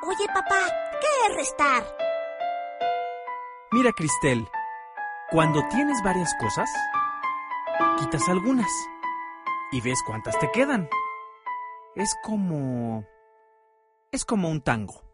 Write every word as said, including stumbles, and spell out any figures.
Oye, papá, ¿qué es restar? Mira, Cristel, cuando tienes varias cosas, quitas algunas y ves cuántas te quedan. Es como... es como un tango.